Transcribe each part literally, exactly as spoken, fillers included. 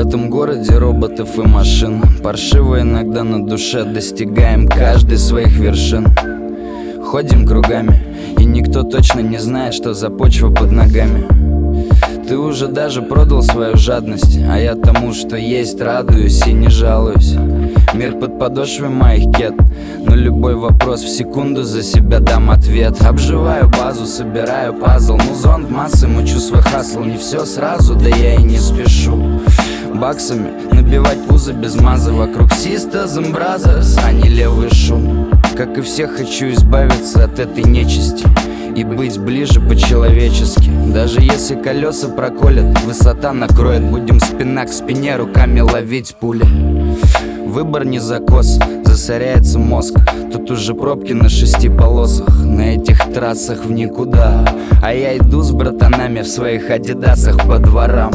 этом городе роботов и машин, паршиво иногда на душе, достигаем каждый своих вершин. Ходим кругами, и никто точно не знает, что за почва под ногами. Ты уже даже продал свою жадность, а я тому, что есть, радуюсь и не жалуюсь. Мир под подошвой моих кед, но любой вопрос в секунду за себя дам ответ. Обживаю базу, собираю пазл, музон в массы, мучу свой хасл. Не все сразу, да я и не спешу баксами набивать пузо без маза. Вокруг Sisters and Brothers, а не левый шум. Как и все, хочу избавиться от этой нечисти и быть ближе по-человечески. Даже если колеса проколят, высота накроет, будем спина к спине, руками ловить пули. Выбор не закос, засоряется мозг. Тут уже пробки на шести полосах, на этих трассах в никуда. А я иду с братанами в своих адидасах по дворам.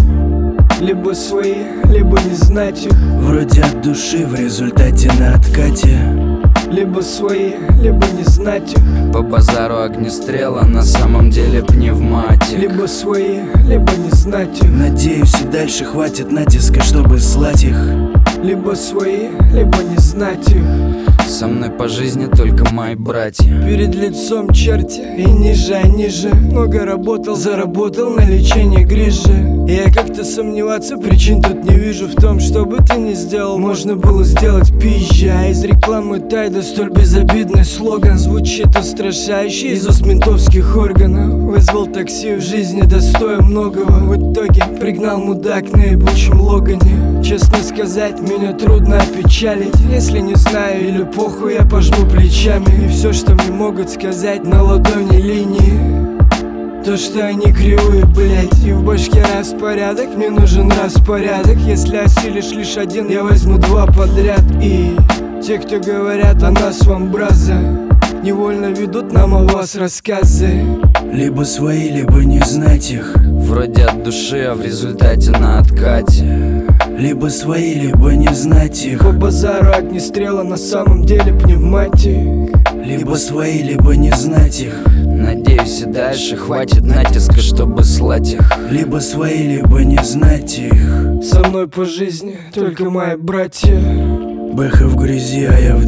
Либо свои, либо не знать их. Вроде от души, в результате на откате. Либо свои, либо не знать их. По базару огнестрела, на самом деле пневматик. Либо свои, либо не знать их. Надеюсь, и дальше хватит натиска, чтобы слать их. Либо свои, либо не знать их. Со мной по жизни только мои братья. Перед лицом черти и ниже, а ниже. Много работал, заработал на лечение грижи. Я как-то сомневаться причин тут не вижу. В том, что бы ты ни сделал, можно было сделать пизже. А из рекламы Тайда столь безобидный слоган звучит устрашающе из уст ментовских органов. Вызвал такси, в жизни достоин многого. В итоге пригнал мудак на ебучем Логане. Честно сказать, меня трудно опечалить. Если не знаю или похуй, я пожму плечами. И все, что мне могут сказать на ладони линии, то, что они кривые, блять. И в башке распорядок, мне нужен распорядок. Если осилишь лишь один, я возьму два подряд. И те, кто говорят о нас вам браза, невольно ведут нам о вас рассказы. Либо свои, либо не знать их. Вроде от души, а в результате на откате. Либо свои, либо не знать их. По базару огнестрела, на самом деле пневматик. Либо свои, либо не знать их. Надеюсь, и дальше хватит натиска, чтобы слать их. Либо свои, либо не знать их. Со мной по жизни только мои братья. Бэха в грязи, а я в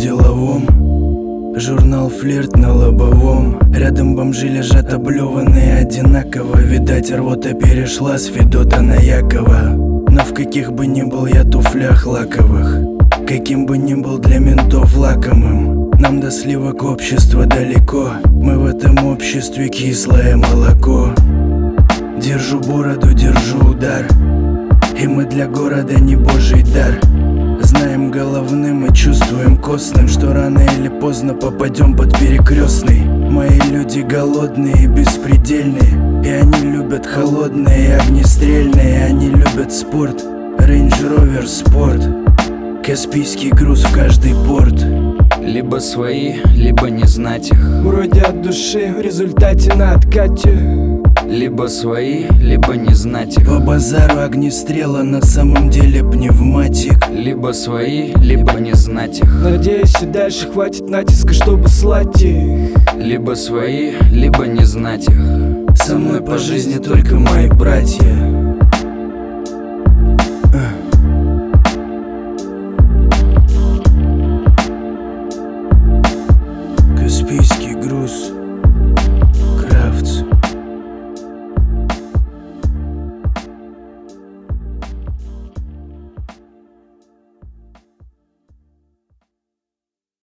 деловом. Журнал «Флирт» на лобовом. Рядом бомжи лежат облеванные одинаково. Видать, рвота перешла с Федота на Якова. Но в каких бы ни был я туфлях лаковых, каким бы ни был для ментов лакомым, нам до сливок общества далеко. Мы в этом обществе кислое молоко. Держу бороду, держу удар, и мы для города не божий дар. Знаем головным и чувствуем костным, что рано или поздно попадем под перекрестный. Мои люди голодные и беспредельные, и они любят холодные и огнестрельные. Они любят спорт, Range Rover Sport, Каспийский груз в каждый порт. Либо свои, либо не знать их. Вроде от души, в результате на откате. Либо свои, либо не знать их. По базару огнестрела, на самом деле пневматик. Либо свои, либо не знать их. Надеюсь, и дальше хватит натиска, чтобы слать их. Либо свои, либо не знать их. Со мной по жизни только мои братья. Каспийский